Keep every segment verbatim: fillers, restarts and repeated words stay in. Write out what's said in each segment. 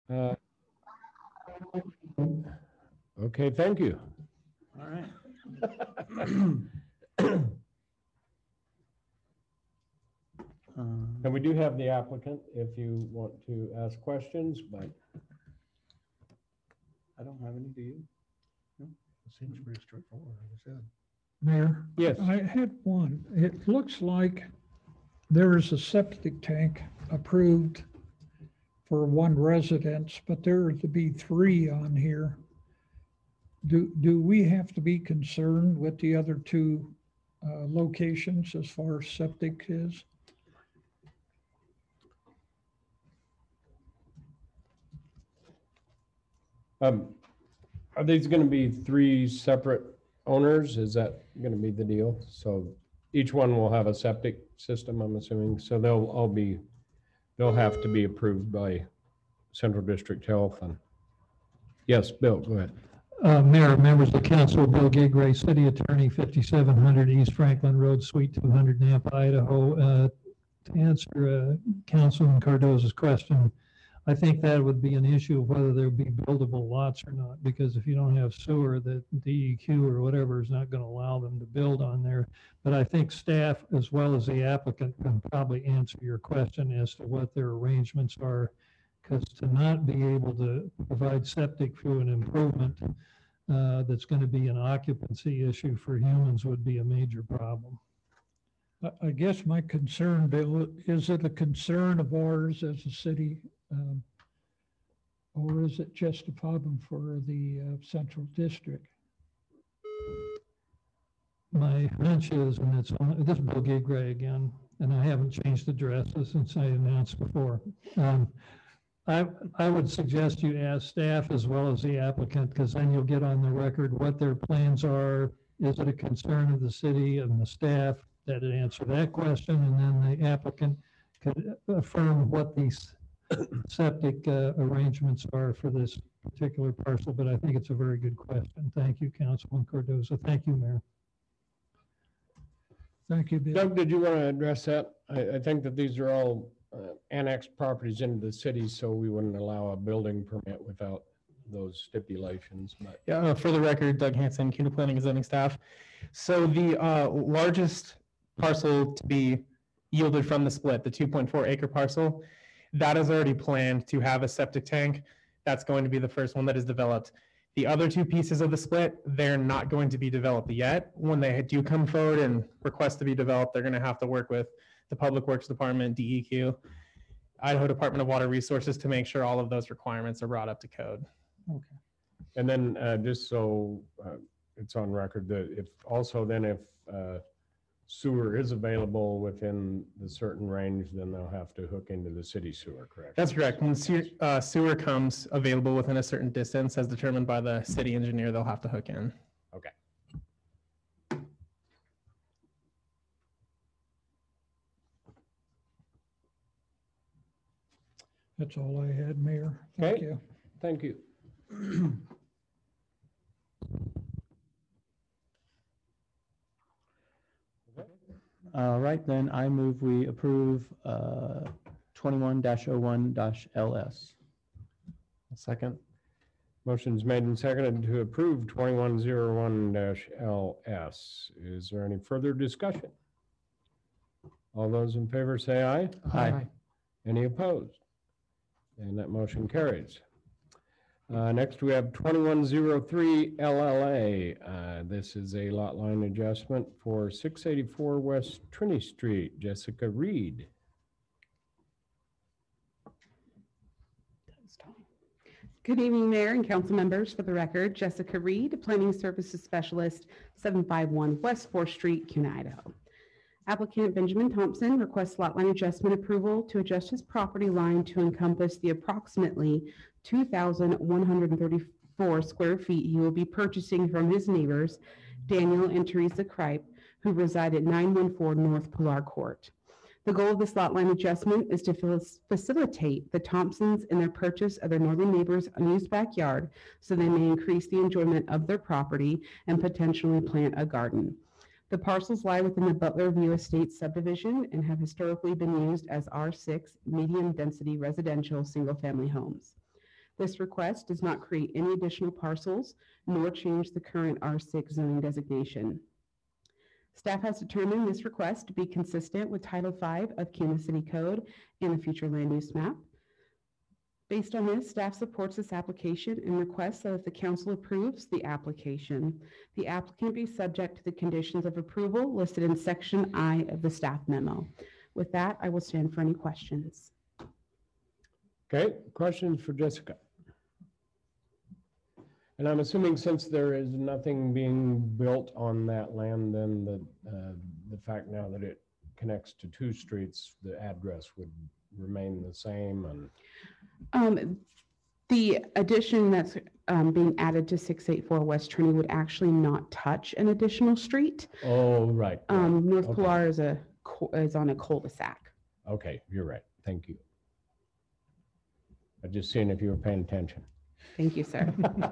Uh, Okay, thank you. All right. Um, And we do have the applicant if you want to ask questions, but I don't have any, do you? It seems pretty straightforward, like I said. Mayor? Yes. I had one. It looks like there is a septic tank approved for one residence, but there are to be three on here. Do, do we have to be concerned with the other two uh, locations as far as septic is? um, are these going to be three separate owners? Is that going to be the deal? So each one will have a septic system, I'm assuming. So they'll all be, they'll have to be approved by Central District Health. And yes, Bill, go ahead. Uh, Mayor, members of council, Bill Gigray, City Attorney, fifty-seven hundred East Franklin Road, Suite two hundred, Nampa, Idaho. Uh, to answer uh, Councilman Cardoza's question, I think that would be an issue of whether there would be buildable lots or not, because if you don't have sewer, the D E Q or whatever is not going to allow them to build on there. But I think staff, as well as the applicant, can probably answer your question as to what their arrangements are, because to not be able to provide septic through an improvement uh, that's going to be an occupancy issue for humans would be a major problem. I- I guess my concern, Bill, is it a concern of ours as a city? um, Or is it just a problem for the uh, Central District? My hunch is, and it's, on- this is Bill Gigray again, and I haven't changed addresses since I announced before. Um, I, I would suggest you ask staff as well as the applicant, because then you'll get on the record what their plans are. Is it a concern of the city and the staff that it answer that question? And then the applicant could affirm what these septic uh, arrangements are for this particular parcel. But I think it's a very good question. Thank you, Councilman Cardoza. Thank you, Mayor. Thank you, Bill. Doug, did you want to address that? I, I think that these are all uh, annexed properties into the city, so we wouldn't allow a building permit without those stipulations. But Yeah, uh, for the record, Doug Hanson, CUNA Planning and Zoning staff. So the uh, largest parcel to be yielded from the split, the two point four acre parcel, that is already planned to have a septic tank. That's going to be the first one that is developed. The other two pieces of the split, they're not going to be developed yet. When they do come forward and request to be developed, they're going to have to work with the Public Works Department, D E Q, Idaho Department of Water Resources to make sure all of those requirements are brought up to code. Okay. And then uh, just so uh, it's on record that if also then if uh, sewer is available within the certain range, then they'll have to hook into the city sewer, correct? That's correct. When sewer, uh, sewer comes available within a certain distance as determined by the city engineer, they'll have to hook in. Okay. That's all I had, Mayor. Thank Okay. you. Thank you. All right, then I move we approve uh, twenty-one dash oh one dash L S. Second. Motion's made and seconded to approve twenty-one oh one L S. Is there any further discussion? All those in favor say aye. Aye. Any opposed? And that motion carries. Uh, Next, we have twenty-one oh three L L A. Uh, This is a lot line adjustment for six eighty-four West Trinity Street. Jessica Reed. Good evening, Mayor and council members. For the record, Jessica Reed, Planning Services Specialist, seven five one West fourth Street, CUNA, Idaho. Applicant Benjamin Thompson requests lot line adjustment approval to adjust his property line to encompass the approximately two thousand one hundred thirty-four square feet he will be purchasing from his neighbors, Daniel and Teresa Kripe, who reside at nine one four North Pilar Court. The goal of this lot line adjustment is to facilitate the Thompsons in their purchase of their northern neighbor's unused backyard so they may increase the enjoyment of their property and potentially plant a garden. The parcels lie within the Butler View Estates subdivision and have historically been used as R six medium density residential single family homes. This request does not create any additional parcels nor change the current R six zoning designation. Staff has determined this request to be consistent with Title five of Kansas City Code and the future land use map. Based on this, staff supports this application and requests that if the council approves the application, the applicant be subject to the conditions of approval listed in Section I of the staff memo. With that, I will stand for any questions. Okay, questions for Jessica? And I'm assuming since there is nothing being built on that land, then the, uh, the fact now that it connects to two streets, the address would remain the same and. Um, the addition that's um, being added to six eighty-four West Trinity would actually not touch an additional street. Oh, right. right. Um, North Okay. Pilar is a co- is on a cul-de-sac. Okay, you're right. Thank you. I just seeing if you were paying attention. Thank you, sir.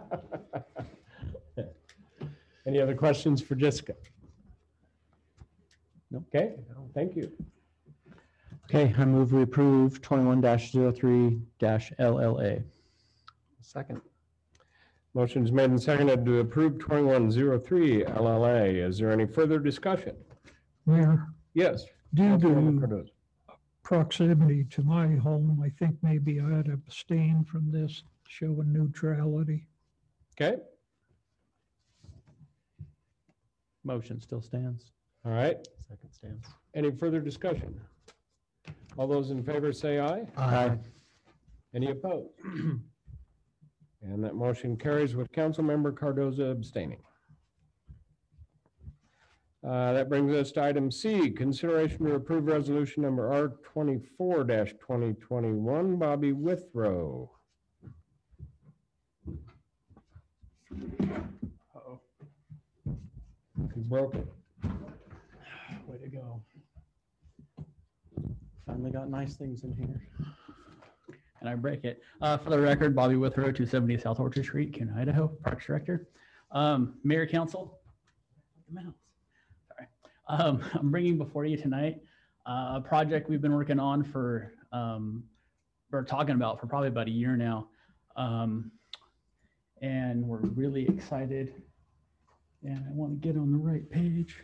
Any other questions for Jessica? Nope. Okay, thank you. Okay, I move we approve twenty-one dash zero three dash L L A. Second. Motion is made and seconded to approve twenty-one oh three L L A. Is there any further discussion? Mayor, Yes. due Councilmember to Cardozo. proximity to my home, I think maybe I ought to abstain from this, showing neutrality. Okay, Motion still stands. all right. Second stands. Any further discussion? All those in favor say aye. Aye. Any opposed? And that motion carries with Councilmember Cardoza abstaining. Uh, That brings us to item C, consideration to approve resolution number R twenty-four twenty twenty-one, Bobby Withrow. Uh-oh. He broke it. Way to go. Finally got nice things in here. And I break it. Uh, for the record, Bobby Withrow, two seventy South Orchard Street, Canton, Idaho, Parks Director. Um, Mayor, Council. Mouse. Sorry. Um, I'm bringing before you tonight uh, a project we've been working on for, um, we're talking about for probably about a year now. Um, and we're really excited. And I want to get on the right page.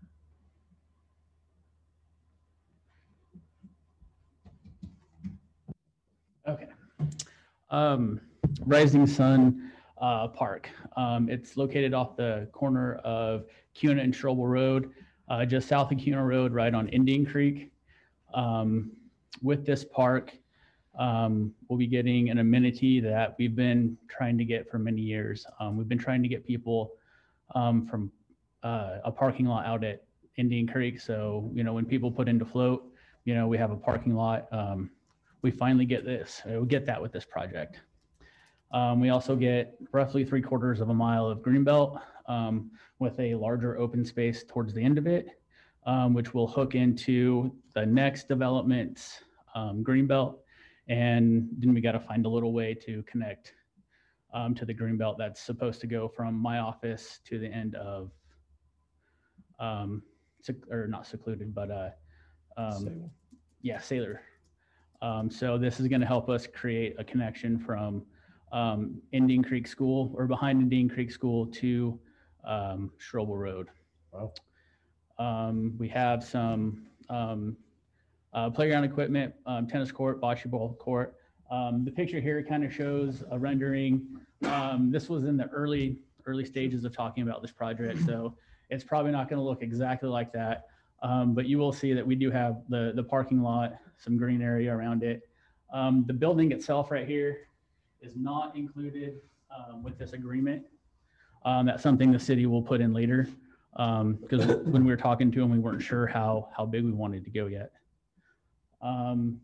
Okay. Um, Rising Sun uh, Park. Um, it's located off the corner of Kuna and Strobel Road, uh, just south of Kuna Road, right on Indian Creek. Um, with this park, um, we'll be getting an amenity that we've been trying to get for many years. Um, we've been trying to get people um, from uh, a parking lot out at Indian Creek. So, you know, when people put into float, you know, we have a parking lot. Um, we finally get this. We'll get that with this project. Um, we also get roughly three quarters of a mile of greenbelt um, with a larger open space towards the end of it, um, which will hook into the next development's um, greenbelt. And then we got to find a little way to connect um, to the greenbelt that's supposed to go from my office to the end of, um, sec- or not secluded, but uh, um, yeah, Sailor. Um, so this is going to help us create a connection from um, Indian Creek School or behind Indian Creek School to um, Strobel Road. Wow. Um, we have some um, uh, playground equipment, um, tennis court, bocce ball court. Um, the picture here kind of shows a rendering. Um, this was in the early early stages of talking about this project, so it's probably not going to look exactly like that. Um, but you will see that we do have the, the parking lot, some green area around it. Um, the building itself right here is not included um, with this agreement. Um, that's something the city will put in later because um, when we were talking to them, we weren't sure how, how big we wanted to go yet. Um,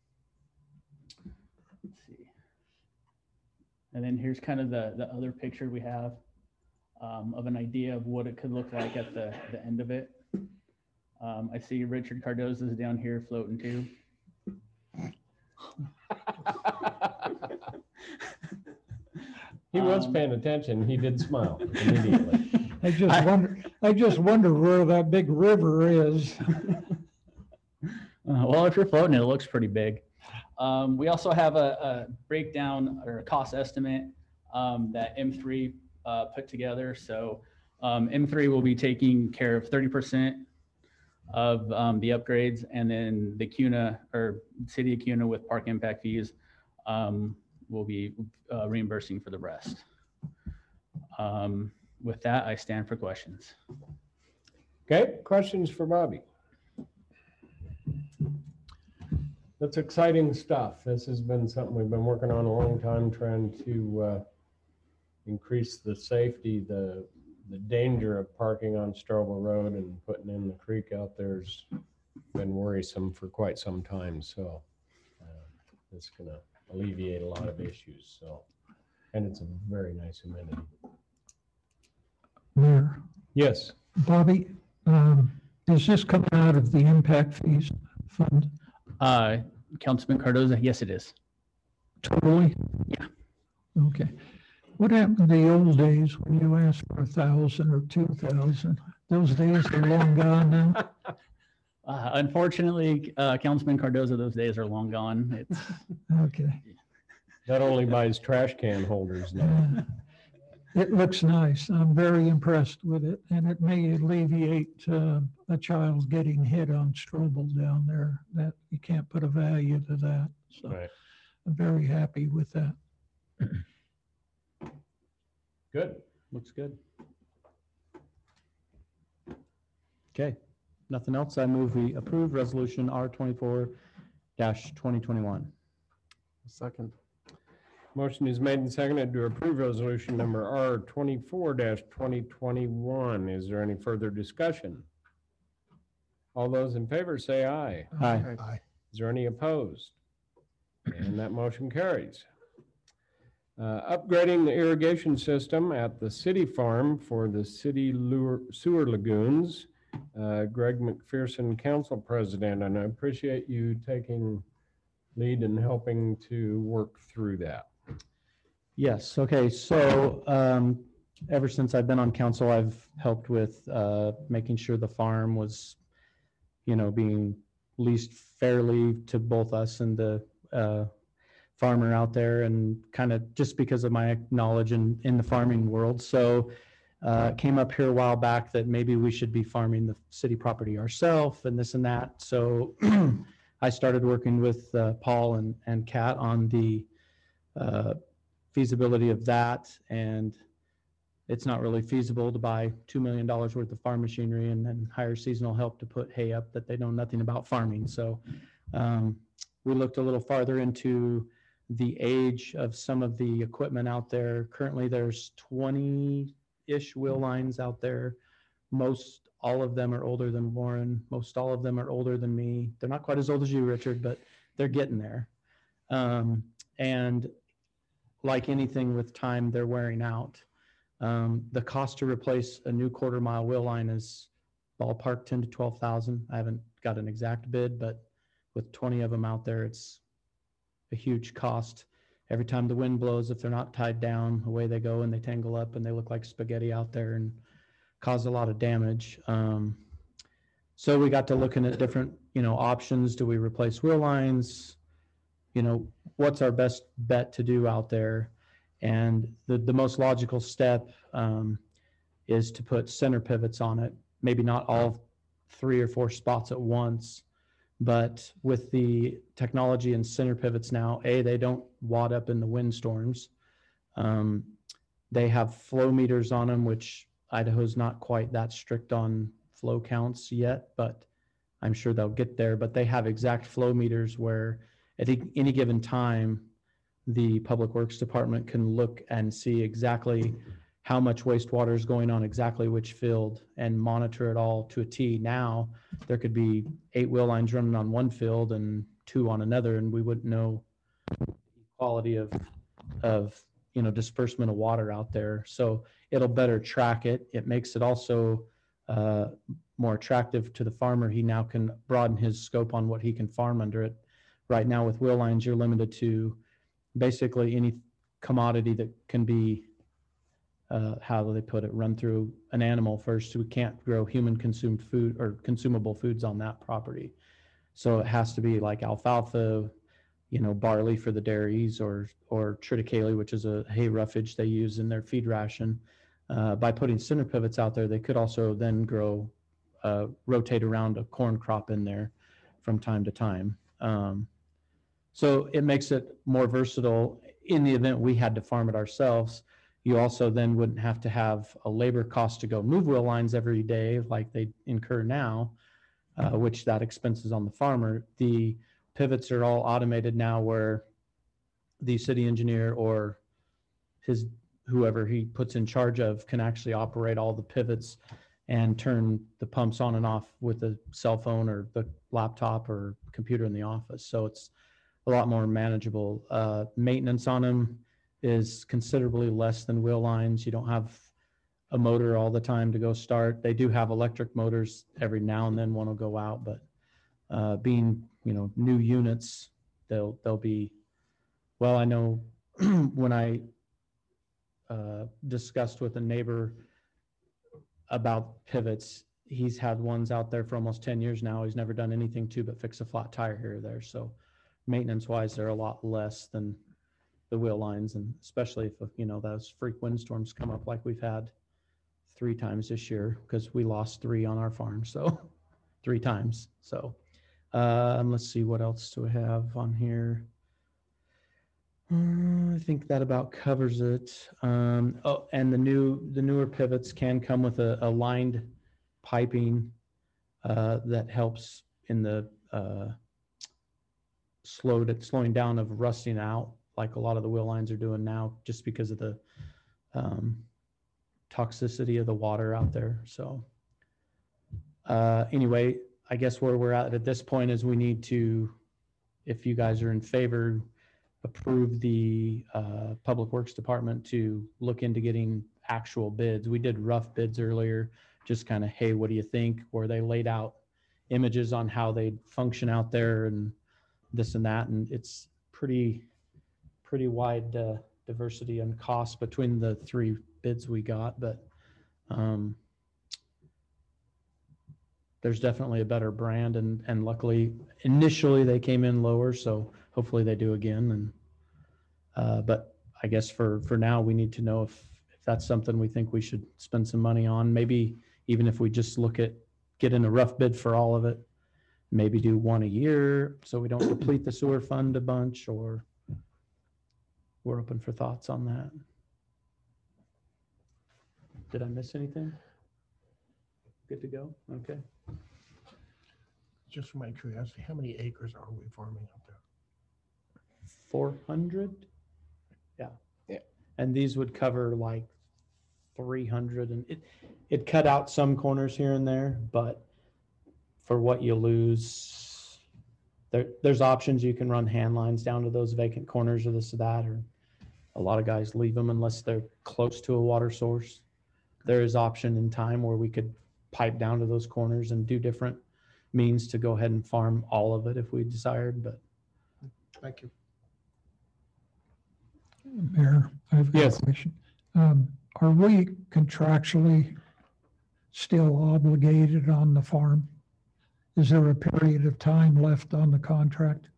let's see. And then here's kind of the, the other picture we have um, of an idea of what it could look like at the, the end of it. Um, I see Richard Cardoza is down here floating too. He was Um, paying attention. He did smile immediately. I just I- wonder, I just wonder where that big river is. Uh, well, if you're floating, it looks pretty big. Um, we also have a, a breakdown or a cost estimate um, that M three uh, put together. So um, M three will be taking care of thirty percent of um, the upgrades, and then the CUNA or City of CUNA with park impact fees um, will be uh, reimbursing for the rest. Um, with that, I stand for questions. Okay, questions for Bobby? That's exciting stuff. This has been something we've been working on a long time, trying to uh, increase the safety, the the danger of parking on Strobel Road and putting in the creek out there's been worrisome for quite some time. So uh, it's going to alleviate a lot of issues. So, and it's a very nice amenity. Mayor, Yes. Bobby, um, is this coming out of the impact fees fund Uh, Councilman Cardoza, yes, it is. totally? Yeah. Okay. What happened to the old days when you asked for a thousand or two thousand? Those days are long gone now. Uh, unfortunately, uh, Councilman Cardoza, those days are long gone. It's Okay. That only buys trash can holders now. Uh, It looks nice. I'm very impressed with it, and it may alleviate uh, a child getting hit on Strobel down there. That you can't put a value to that. So Right. I'm very happy with that. Good. Looks good. Okay, nothing else. I move we approve resolution R twenty-four twenty twenty-one. Second. Motion is made and seconded to approve resolution number R twenty-four twenty twenty-one. Is there any further discussion? All those in favor say aye. Aye. Aye. Is there any opposed? And that motion carries. Uh, upgrading the irrigation system at the city farm for the city lure- sewer lagoons. Uh, Greg McPherson, council president, and I appreciate you taking lead and helping to work through that. Yes, okay, so um, ever since I've been on council, I've helped with uh, making sure the farm was, you know, being leased fairly to both us and the uh, farmer out there, and kind of just because of my knowledge in, in the farming world. So uh, came up here a while back that maybe we should be farming the city property ourselves and this and that. So I started working with uh, Paul and, and Kat on the uh, feasibility of that, and it's not really feasible to buy two million dollars worth of farm machinery and then hire seasonal help to put hay up that they know nothing about farming. So um, we looked a little farther into the age of some of the equipment out there. Currently, there's twenty-ish wheel lines out there. Most all of them are older than Warren. Most all of them are older than me. They're not quite as old as you, Richard, but they're getting there. Um, and like anything with time, they're wearing out. Um, the cost to replace a new quarter mile wheel line is ballpark ten to twelve thousand. I haven't got an exact bid, but with twenty of them out there, it's a huge cost. Every time the wind blows, if they're not tied down, away they go and they tangle up and they look like spaghetti out there and cause a lot of damage. Um, so we got to looking at different, you know, options. Do we replace wheel lines? You know, what's our best bet to do out there? And the, the most logical step um, is to put center pivots on it. Maybe not all three or four spots at once, but with the technology and center pivots now, A, they don't wad up in the windstorms. Um, they have flow meters on them, which Idaho's not quite that strict on flow counts yet, but I'm sure they'll get there. But they have exact flow meters where at any given time, the Public Works Department can look and see exactly how much wastewater is going on exactly which field and monitor it all to a T. Now, there could be eight wheel lines running on one field and two on another, and we wouldn't know the quality of, of, you know, disbursement of water out there. So it'll better track it. It makes it also uh, more attractive to the farmer. He now can broaden his scope on what he can farm under it. Right now with wheel lines, you're limited to basically any commodity that can be, uh, how do they put it, run through an animal first. We can't grow human consumed food or consumable foods on that property. So it has to be like alfalfa, you know, barley for the dairies or, or triticale, which is a hay roughage they use in their feed ration. Uh, by putting center pivots out there, they could also then grow, uh, rotate around a corn crop in there from time to time. Um, so it makes it more versatile in the event we had to farm it ourselves. You also then wouldn't have to have a labor cost to go move wheel lines every day like they incur now, uh, which that expense is on the farmer. The pivots are all automated now where the city engineer or his whoever he puts in charge of can actually operate all the pivots and turn the pumps on and off with the cell phone or the laptop or computer in the office. So it's a lot more manageable. Uh, maintenance on them is considerably less than wheel lines. You don't have a motor all the time to go start. They do have electric motors every now and then, one will go out, but uh, being, you know, new units, they'll, they'll be, well, I know when I uh, discussed with a neighbor about pivots, he's had ones out there for almost ten years now. He's never done anything to but fix a flat tire here or there. So maintenance wise, they're a lot less than the wheel lines, and especially if, you know, those freak windstorms come up like we've had three times this year, because we lost three on our farm. So three times. So um, let's see, what else do we have on here? Uh, I think that about covers it. Um, oh, and the new, the newer pivots can come with a, a lined piping uh, that helps in the uh, slowed, slowing down of rusting out, like a lot of the wheel lines are doing now, just because of the um, toxicity of the water out there. So uh, anyway, I guess where we're at at this point is we need to, if you guys are in favor, approve the uh, Public Works Department to look into getting actual bids. We did rough bids earlier, just kind of, hey, what do you think? Where they laid out images on how they'd function out there and this and that. And it's pretty, pretty wide uh, diversity and cost between the three bids we got. But um, there's definitely a better brand. And, and luckily, initially they came in lower. So hopefully they do again. And uh, but I guess for, for now, we need to know if, if that's something we think we should spend some money on. Maybe even if we just look at getting a rough bid for all of it, maybe do one a year so we don't deplete the sewer fund a bunch, or we're open for thoughts on that. Did I miss anything? Good to go? Okay. Just for my curiosity, how many acres are we farming up there? four hundred? Yeah. Yeah. And these would cover like three hundred, and it, it cut out some corners here and there, but for what you lose, there, there's options. You can run hand lines down to those vacant corners or this or that, or a lot of guys leave them unless they're close to a water source. There is option in time where we could pipe down to those corners and do different means to go ahead and farm all of it if we desired, but Thank you. Mayor, I've got Yes. a question. Um, Are we contractually still obligated on the farm? Is there a period of time left on the contract?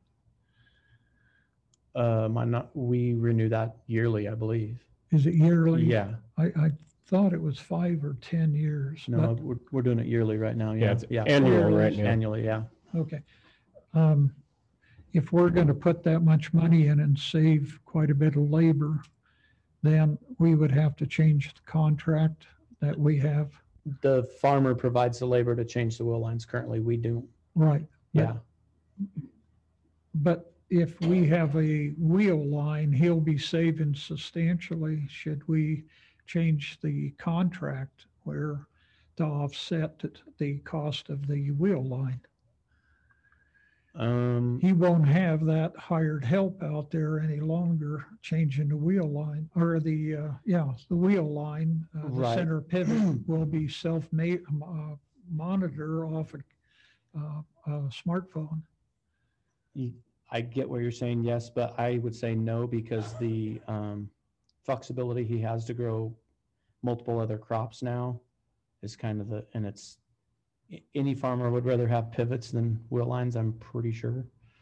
um, I'm not, we renew that yearly, I believe. Is it yearly? Yeah, I, I thought it was five or ten years. no, but- we're, we're doing it yearly right now. Yeah, Yeah, it's yeah, annual right now. annually, yeah. Okay. Um, If we're going to put that much money in and save quite a bit of labor, then we would have to change the contract that we have. The farmer provides the labor to change the wheel lines. Currently, we do. Right. Yeah. But if we have a wheel line, he'll be saving substantially. Should we change the contract where to offset the cost of the wheel line? Um, He won't have that hired help out there any longer changing the wheel line or the, uh, yeah, the wheel line. uh, The Right. center pivot will be self-made, uh, monitor off a, uh, a smartphone. you- I get what you're saying, yes, but I would say no, because the um, flexibility he has to grow multiple other crops now is kind of the, and it's, a- any farmer would rather have pivots than wheel lines, I'm pretty sure.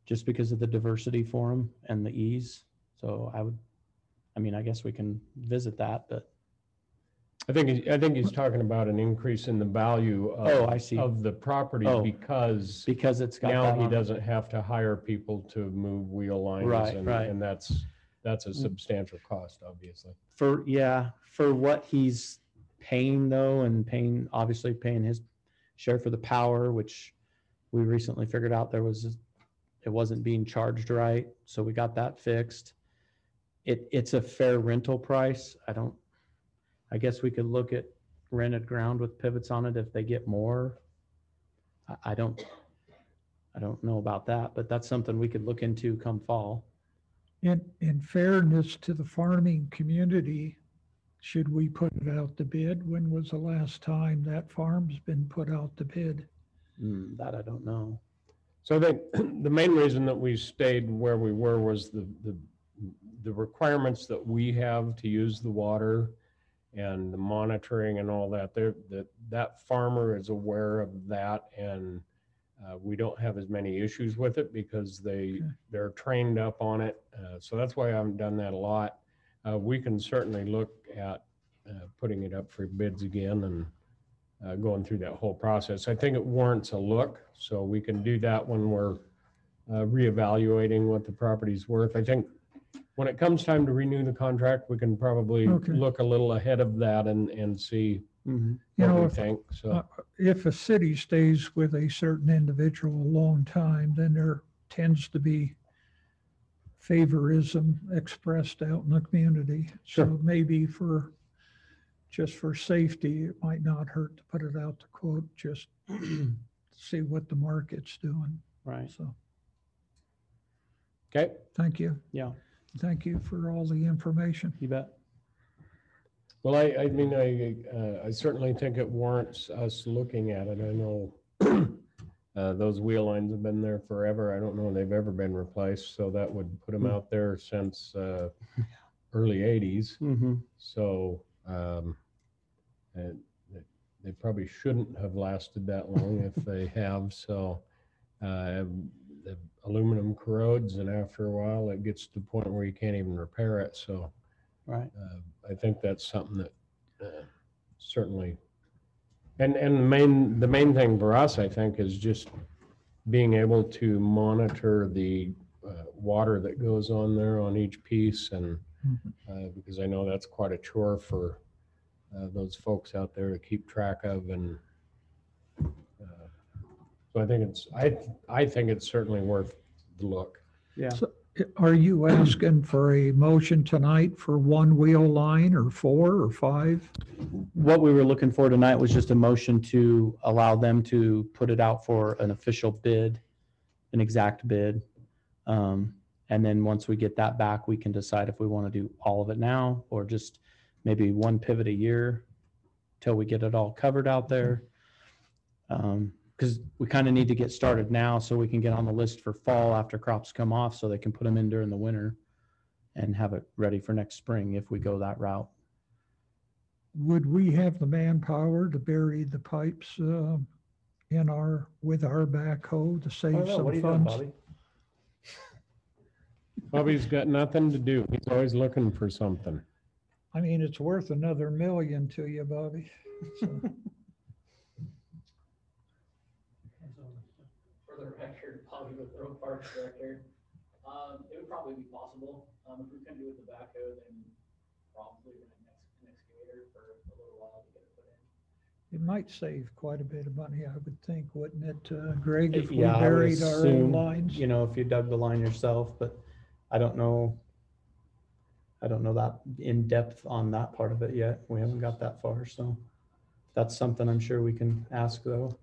just because of the diversity for them and the ease. So I would, I mean, I guess we can visit that, but I think, he- I think he's talking about an increase in the value Oh, of, I see. of the property Oh. because because it's got now that he on it. doesn't have to hire people to move wheel lines. Right, and, right. and that's, that's a substantial cost, obviously. For, yeah, for what he's paying though, and paying, obviously paying his share for the power, which we recently figured out there was, it wasn't being charged right. So we got that fixed. It, it's a fair rental price. I don't, I guess we could look at rented ground with pivots on it if they get more. I, I don't, I don't know about that, but that's something we could look into come fall. In, in fairness to the farming community, should we put it out to bid? When was the last time that farm's been put out to bid? Hmm, that I don't know. So I think the main reason that we stayed where we were was the, the, the requirements that we have to use the water and the monitoring and all that. There, that, that farmer is aware of that, and uh, we don't have as many issues with it because they, Okay. they're trained up on it. Uh, so that's why I haven't done that a lot. Uh, we can certainly look at uh, putting it up for bids again and uh, going through that whole process. I think it warrants a look, so we can do that when we're uh, reevaluating what the property's worth. I think when it comes time to renew the contract, we can probably Okay. look a little ahead of that and, and see Mhm. You what know, we if, think. So, uh, if a city stays with a certain individual a long time, then there tends to be favorism expressed out in the community. Sure. So maybe for, just for safety, it might not hurt to put it out to quote, just to see what the market's doing. Right. So, okay. thank you. Yeah, Thank you for all the information. you bet. Well, I, I mean, I, uh, I certainly think it warrants us looking at it. I know uh, those wheel lines have been there forever. I don't know if they've ever been replaced, so that would put them Hmm. out there since uh, early eighties. Mm-hmm. So um, and they- they probably shouldn't have lasted that long if they have. So uh, the aluminum corrodes, and after a while, it gets to the point where you can't even repair it. So Right. uh, I think that's something that uh, certainly, and and the main the main thing for us, I think, is just being able to monitor the uh, water that goes on there on each piece, and uh, because I know that's quite a chore for uh, those folks out there to keep track of, and uh, so I think it's I I think it's certainly worth the look. Yeah. So are you asking for a motion tonight for one wheel line or four or five? What we were looking for tonight was just a motion to allow them to put it out for an official bid, an exact bid. Um, and then once we get that back, we can decide if we want to do all of it now or just maybe one pivot a year till we get it all covered out there. Um, because we kind of need to get started now so we can get on the list for fall after crops come off so they can put them in during the winter and have it ready for next spring if we go that route. Would we have the manpower to bury the pipes uh, in our, with our backhoe to save some funds? Bobby's got nothing to do. He's always looking for something. I mean, it's worth another million to you, Bobby. So, For the record, Bobby with the Road Parks Director. Um, it would probably be possible. Um, if we couldn't do it with the backhoe, then probably rent an ex- an excavator for a little while to get it put in. it might save quite a bit of money, I would think, wouldn't it, uh, Greg, if we Yeah, I would buried our assume, own lines? You know, if you dug the line yourself, but I don't know. I don't know that in depth on that part of it yet. We haven't got that far, so that's something I'm sure we can ask though.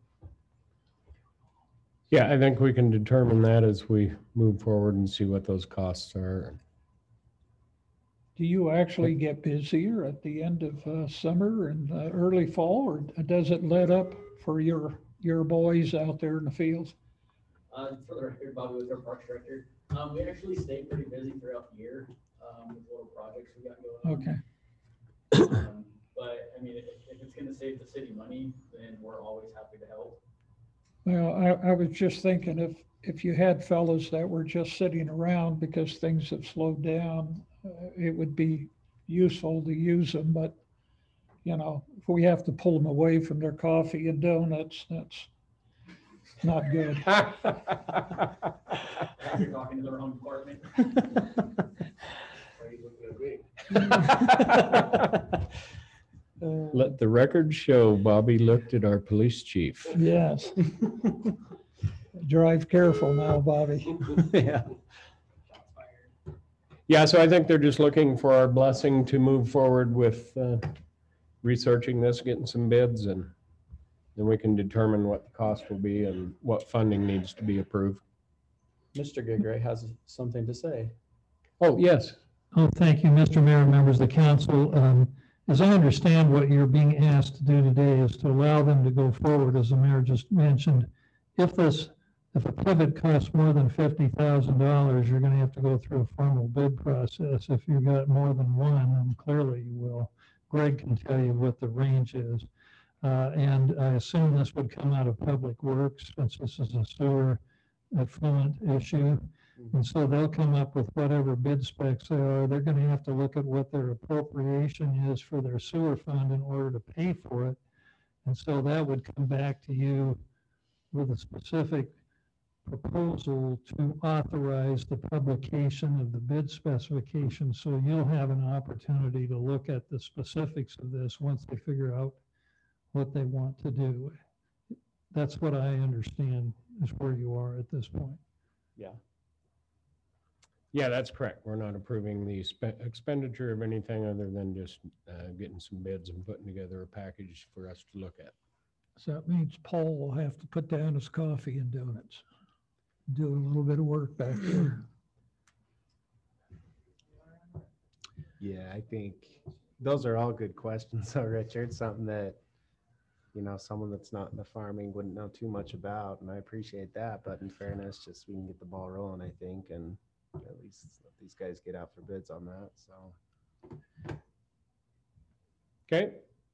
Yeah, I think we can determine that as we move forward and see what those costs are. Do you actually get busier at the end of uh, summer and uh, early fall, or does it let up for your, your boys out there in the fields? Uh, for the record, Bobby with our Parks Director. Um, we actually stay pretty busy throughout the year, um, with little projects we got going on. Okay, Um, But, I mean, if, if it's gonna save the city money, then we're always happy to help. well, I, I was just thinking if, if you had fellows that were just sitting around because things have slowed down, uh, it would be useful to use them, but, you know, if we have to pull them away from their coffee and donuts, that's not good. You're talking to the wrong department. Let the record show Bobby looked at our police chief. Yes. Drive careful now, Bobby. Yeah. Yeah, so I think they're just looking for our blessing to move forward with uh, researching this, getting some bids, and then we can determine what the cost will be and what funding needs to be approved. Mister Gigray has something to say. Oh, yes. Oh, thank you, Mister Mayor, and members of the council. Um, As I understand, what you're being asked to do today is to allow them to go forward, as the mayor just mentioned. If this, if a pivot costs more than fifty thousand dollars, you're gonna have to go through a formal bid process. If you've got more than one, then clearly you will. Greg can tell you what the range is. Uh, and I assume this would come out of Public Works, since this is a sewer effluent issue. And so they'll come up with whatever bid specs they are. They're gonna have to look at what their appropriation is for their sewer fund in order to pay for it. And so that would come back to you with a specific proposal to authorize the publication of the bid specifications. So you'll have an opportunity to look at the specifics of this once they figure out what they want to do. That's what I understand is where you are at this point. Yeah. Yeah, that's correct. We're not approving the spe- expenditure of anything other than just uh, getting some bids and putting together a package for us to look at. So that means Paul will have to put down his coffee and donuts. Do a little bit of work back there. Yeah, I think those are all good questions. So Richard, something that, you know, someone that's not in the farming wouldn't know too much about, and I appreciate that. But in fairness, just we can get the ball rolling, I think, and at least let these guys get out for bids on that. So, Okay.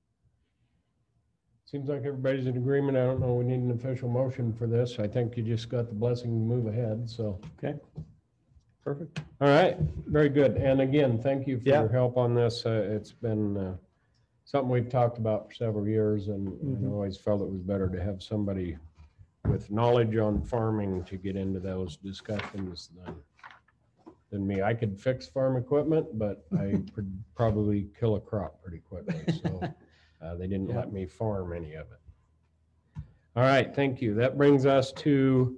Seems like everybody's in agreement. I don't know, we need an official motion for this. I think you just got the blessing to move ahead, so. Okay. Perfect. All right, very good. And again, thank you for Yeah. your help on this. Uh, It's been uh, something we've talked about for several years, and and I Mhm. always felt it was better to have somebody with knowledge on farming to get into those discussions than, than me. I could fix farm equipment, but I could probably kill a crop pretty quickly, so uh, they didn't let me farm any of it. All right, thank you. That brings us to,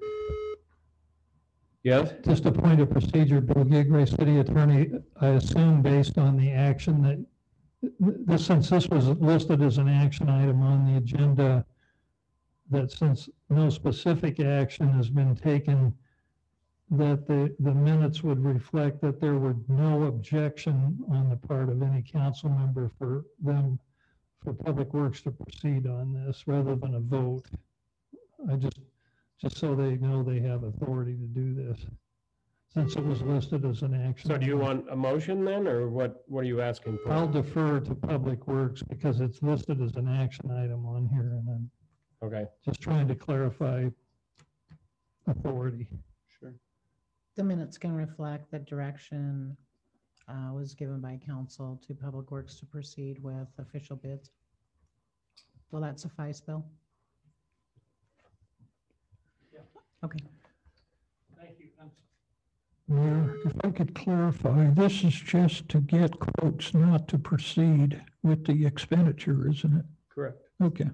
yes? Just a point of procedure, Bill Gigray, city attorney, I assume based on the action that, this, since this was listed as an action item on the agenda, that since no specific action has been taken, that the, the minutes would reflect that there were no objection on the part of any council member for them, for Public Works to proceed on this rather than a vote. I just, just so they know they have authority to do this, since it was listed as an action. So do you item. want a motion then, or what, what are you asking for? I'll defer to Public Works because it's listed as an action item on here, and I'm Okay, just trying to clarify authority. Sure. The minutes can reflect that direction uh, was given by council to Public Works to proceed with official bids. Will that suffice, Bill? Okay. Thank you. Mayor, if I could clarify, this is just to get quotes, not to proceed with the expenditure, isn't it? correct. Okay.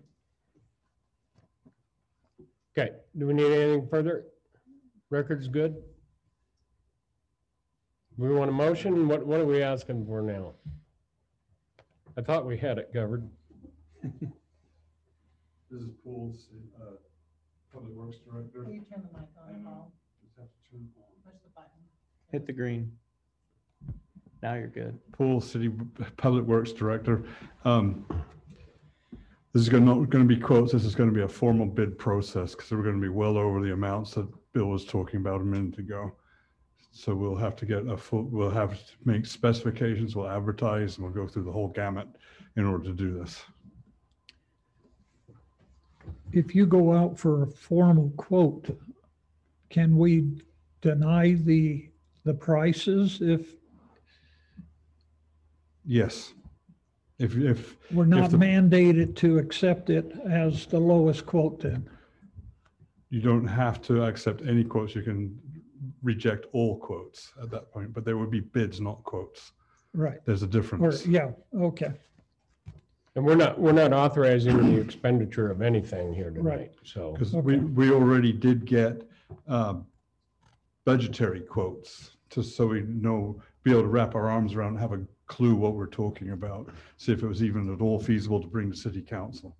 Okay, do we need anything further? Record's good? We want a motion? What, what are we asking for now? I thought we had it covered. This is Poole's, uh, Public Works Director. Will you turn the mic on, Paul? Just have to turn it on. Push the button. Hit the green. Now you're good. Poole City Public Works Director. Um, This is going to, not going to be quotes. This is going to be a formal bid process because we're going to be well over the amounts that Bill was talking about a minute ago. So we'll have to get a full, we'll have to make specifications, we'll advertise, and we'll go through the whole gamut in order to do this. If you go out for a formal quote, can we deny the, the prices if Yes. If, if, we're not the- mandated to accept it as the lowest quote then? you don't have to accept any quotes, you can reject all quotes at that point, but there would be bids, not quotes. Right, There's a or, difference. yeah, okay, And we're not, we're not authorizing the expenditure of anything here Right. tonight, so. Because we, Okay. we already did get um, budgetary quotes, just so we know, be able to wrap our arms around, have a clue what we're talking about, see if it was even at all feasible to bring to city council.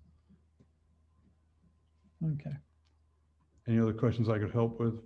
okay. Any other questions I could help with?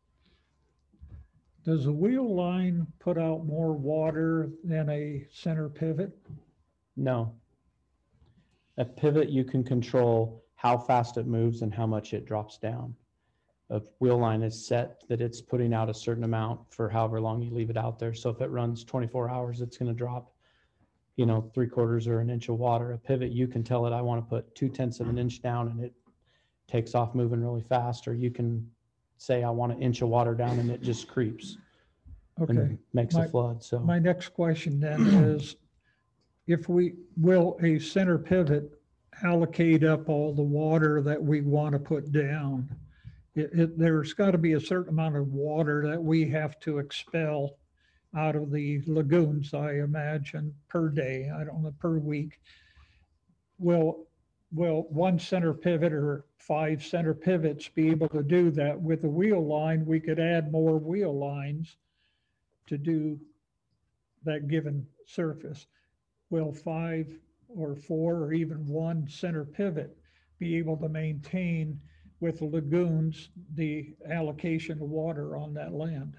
Does a wheel line put out more water than a center pivot? No. A pivot, you can control how fast it moves and how much it drops down. A wheel line is set that it's putting out a certain amount for however long you leave it out there. So if it runs twenty-four hours, it's going to drop, you know, three quarters or an inch of water. A pivot, you can tell it, I want to put two tenths of an inch down, and it takes off moving really fast. Or you can say, I want an inch of water down, and it just creeps Okay, and makes My- a flood. So my next question then is, if we, will a center pivot allocate up all the water that we want to put down? It, it, there's got to be a certain amount of water that we have to expel out of the lagoons, I imagine, per day, I don't know, per week. Will, will one center pivot or five center pivots be able to do that? With a wheel line, we could add more wheel lines to do that given surface. Will five or four or even one center pivot be able to maintain with lagoons the allocation of water on that land?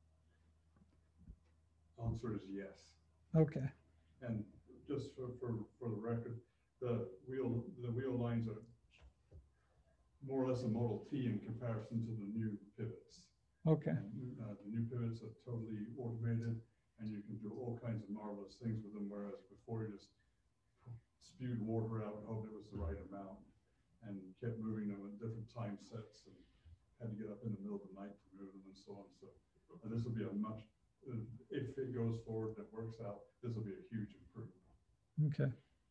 Answer is yes. Okay, And just for, for, for the record, the wheel, the wheel lines are more or less a Model T in comparison to the new pivots. okay, And, uh, the new pivots are totally automated, and you can do all kinds of marvelous things with them, whereas before you just spewed water out and hoped it was the right amount, and kept moving them at different time sets, and had to get up in the middle of the night to move them and so on. So uh, this will be a much, uh, if it goes forward and it works out, this will be a huge improvement. okay.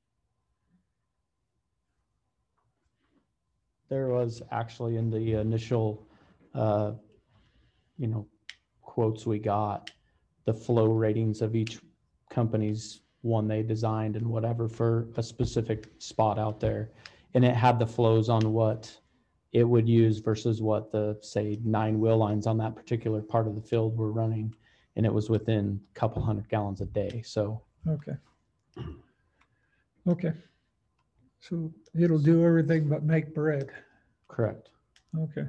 there was actually in the initial, uh, you know, quotes we got, the flow ratings of each company's one they designed and whatever for a specific spot out there. And it had the flows on what it would use versus what the, say, nine wheel lines on that particular part of the field were running. And it was within a couple hundred gallons a day. So, Okay. Okay. So it'll do everything but make bread. correct. Okay.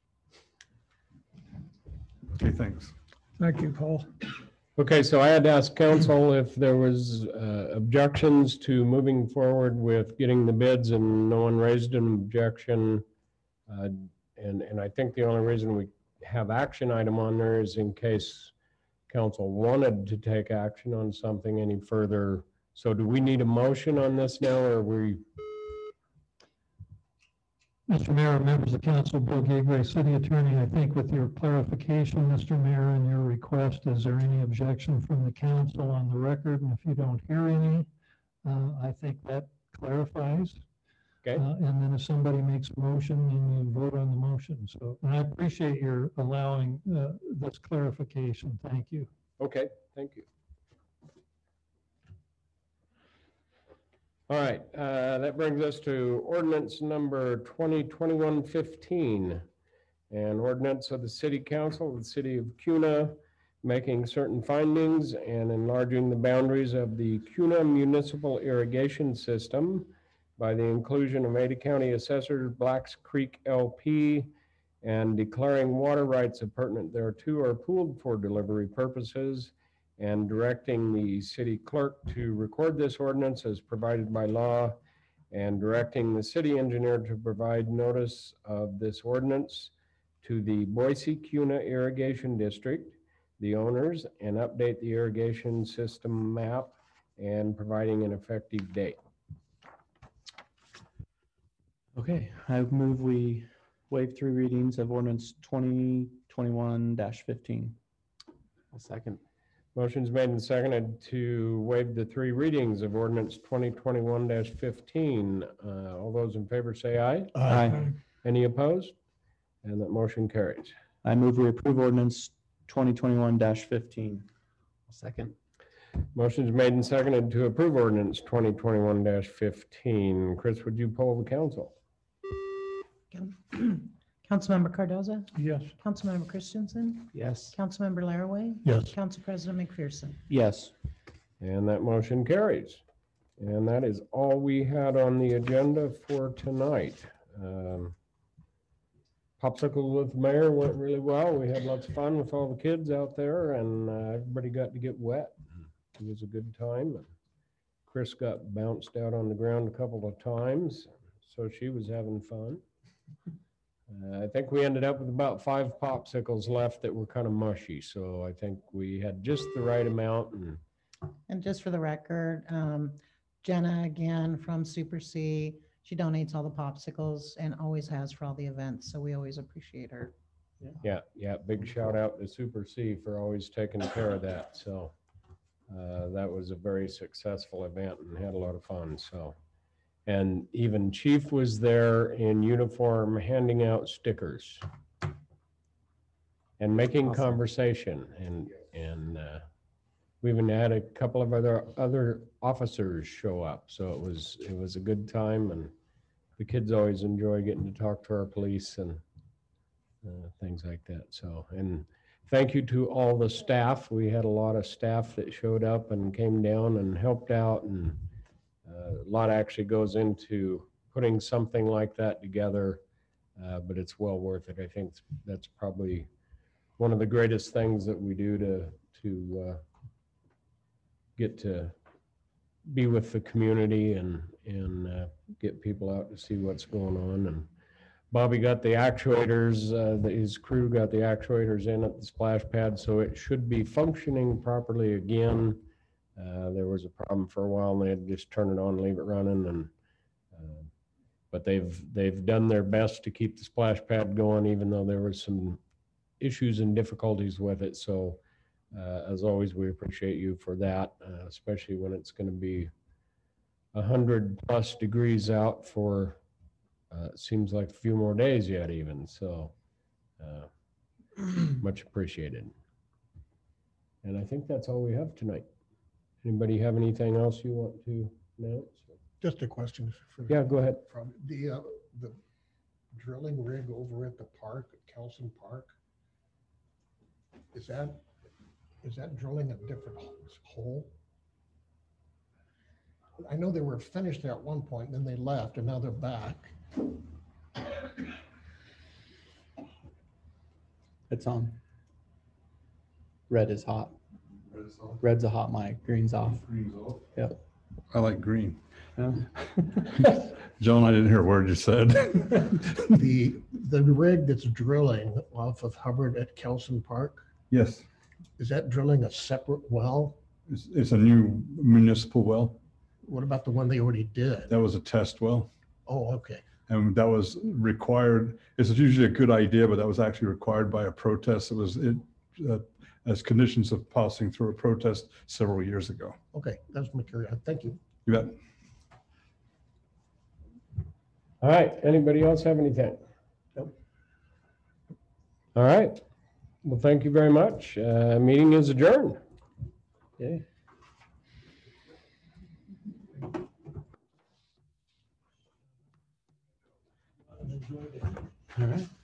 Okay, thanks. Thank you, Paul. Okay, so I had to ask council if there was uh, objections to moving forward with getting the bids, and no one raised an objection. Uh, And, and I think the only reason we have action item on there is in case council wanted to take action on something any further. So do we need a motion on this now, or are we? Mister Mayor, members of council, Bill Gagray, city attorney, I think with your clarification, Mister Mayor, and your request, is there any objection from the council on the record? And if you don't hear any, uh, I think that clarifies. Okay. Uh, and then if somebody makes a motion, then you vote on the motion. So, and I appreciate your allowing, uh, this clarification. Thank you. Okay, thank you. All right, uh, that brings us to ordinance number twenty twenty-one fifteen. An ordinance of the city council of the city of Cuna making certain findings and enlarging the boundaries of the Cuna municipal irrigation system by the inclusion of Ada County Assessor Blacks Creek L P and declaring water rights appurtenant thereto are pooled for delivery purposes, and directing the city clerk to record this ordinance as provided by law, and directing the city engineer to provide notice of this ordinance to the Boise Cuna Irrigation District, the owners, and update the irrigation system map and providing an effective date. Okay, I move we waive three readings of ordinance twenty twenty-one fifteen. A second. Motion's made and seconded to waive the three readings of ordinance twenty twenty-one fifteen. Uh, all those in favor say aye. Aye. Any opposed? And that motion carries. I move we approve ordinance twenty twenty-one fifteen. A second. Motion's made and seconded to approve ordinance twenty twenty-one fifteen. Chris, would you poll the council? Councilmember Cardoza, Yes. Councilmember Christensen, Yes. Councilmember Laraway, Yes. Council President McPherson. Yes. And that motion carries. And that is all we had on the agenda for tonight. Um, Popsicle with the mayor went really well. We had lots of fun with all the kids out there, and uh, everybody got to get wet. It was a good time. Chris got bounced out on the ground a couple of times, so she was having fun. Uh, I think we ended up with about five popsicles left that were kind of mushy, so I think we had just the right amount. And And just for the record, um, Jenna, again, from Super C, she donates all the popsicles and always has for all the events, so we always appreciate her. yeah, yeah, big shout out to Super C for always taking care of that. So uh, that was a very successful event and had a lot of fun. So, and even Chief was there in uniform handing out stickers and making Awesome. conversation. And, and uh, we even had a couple of other, other officers show up. So it was, it was a good time, and the kids always enjoy getting to talk to our police and uh, things like that. So, and thank you to all the staff. We had a lot of staff that showed up and came down and helped out, and uh, a lot actually goes into putting something like that together, uh, but it's well worth it. I think that's probably one of the greatest things that we do to, to uh, get to be with the community and, and uh, get people out to see what's going on. And Bobby got the actuators, uh, the- his crew got the actuators in at the splash pad, so it should be functioning properly again. Uh, There was a problem for a while, and they had to just turn it on, and leave it running, and uh, but they've, they've done their best to keep the splash pad going, even though there was some issues and difficulties with it. So uh, as always, we appreciate you for that, uh, especially when it's going to be a hundred plus degrees out for, uh, it seems like a few more days yet even. So uh, much appreciated. And I think that's all we have tonight. Anybody have anything else you want to announce? Just a question. for- Yeah, go ahead. From the, uh, the drilling rig over at the park, at Kelson Park. Is that, is that drilling a different hole? I know they were finished there at one point, and then they left, and now they're back. It's on. Red is hot. Red's a hot mic, green's off. Yep. I like green. Yeah. Joan, I didn't hear a word you said. The, the rig that's drilling off of Hubbard at Kelson Park, Yes, is that drilling a separate well? it's, it's a new municipal well. What about the one they already did? That was a test well. Oh, okay. And that was required, it's usually a good idea, but that was actually required by a protest. It was, it, uh, as conditions of passing through a protest several years ago. Okay, that's my curiosity. Thank you. You bet. All right, anybody else have anything? Nope. All right, well, thank you very much. Uh, Meeting is adjourned. Okay. All right.